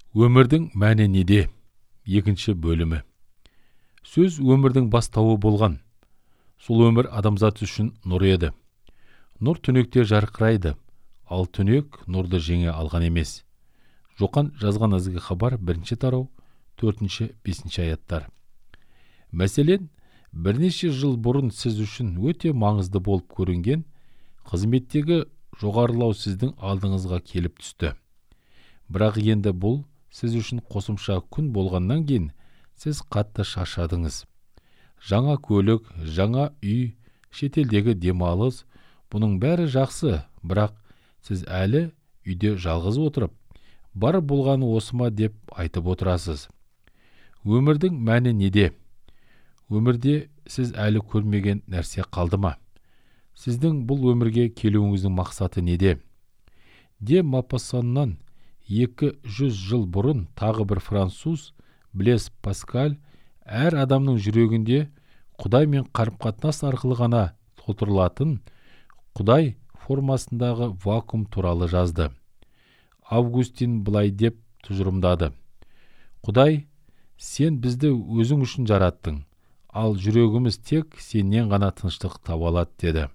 Өмірдің мәні неде? Екінші бөлімі. Сөз өмірдің бастауы болған. Сол өмір адамзат үшін нұр еді. Нұр түнекте жарқырайды, ал түнек нұрды жеңе алған емес. Жоқан жазған ізгі хабар 1 тарау 4-5 аяттар. Мәселен, бірнеше жыл бұрын сіз үшін өте маңызды болып көрінген қызметтегі жоғарылау сіздің алдыңызға келіп түсті. Бірақ енді бұл сіз үшін қосымша күн болғаннан кейін сіз қатты шаршадыңыз. Жаңа көлік, жаңа үй, шетелдегі демалыс, бұның бәрі жақсы, бірақ сіз әлі үйде жалғыз отырып, бар болғаны осы ма деп айтып отырасыз. Өмірдің мәні неде? Өмірде сіз әлі көрмеген нәрсе қалды ма? Сіздің бұл өмірге келуіңіздің мақсаты неде? Де Мопассаннан 200 жыл бұрын тағы бір француз, Блез Паскаль, әр адамның жүрегінде Құдай мен қарым-қатынас арқылы ғана толтырылатын Құдай формасындағы вакуум туралы жазды. Августин былай деп тұжырымдады: Құдай, сен бізді өзің үшін жараттың, ал жүрегіміз тек сенен ғана тыныштық таба алады деді.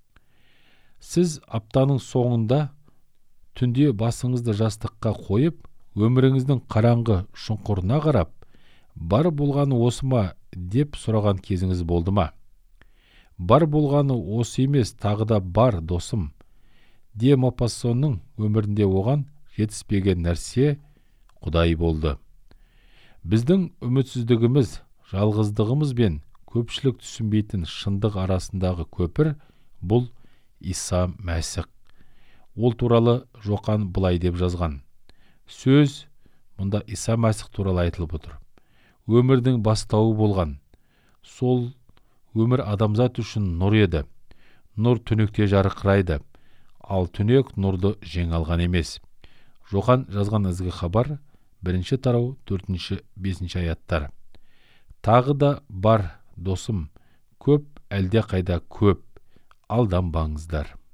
Сіз аптаның соңында түнде басыңызды жастыққа қойып, өміріңіздің қараңғы шұңқырына қарап, бар болғаны осы ма деп сұраған кезіңіз болды ма? Бар болғаны осы емес, тағы да бар, досым. Де Мопассанның өмірінде оған жетіспеген нәрсе Құдай болды. Біздің үмітсіздігіміз, жалғыздығымыз бен көпшілік түсінбейтін шындық арасындағы көпір бұл Иса Мәсіх. Ол туралы Жоқан былай деп жазған. Сөз мұнда Иса Мәсіх туралы айтылып отыр. Өмірдің бастауы болған. Сол өмір адамзат үшін нұр еді. Нұр түнекте жарқырайды, ал түнек нұрды жеңе алған емес. Жоқан жазған ізгі хабар 1 тарау 4-5 аяттар. Тағы да бар, досым, көп, әлде қайда көп, алданбаңыздар.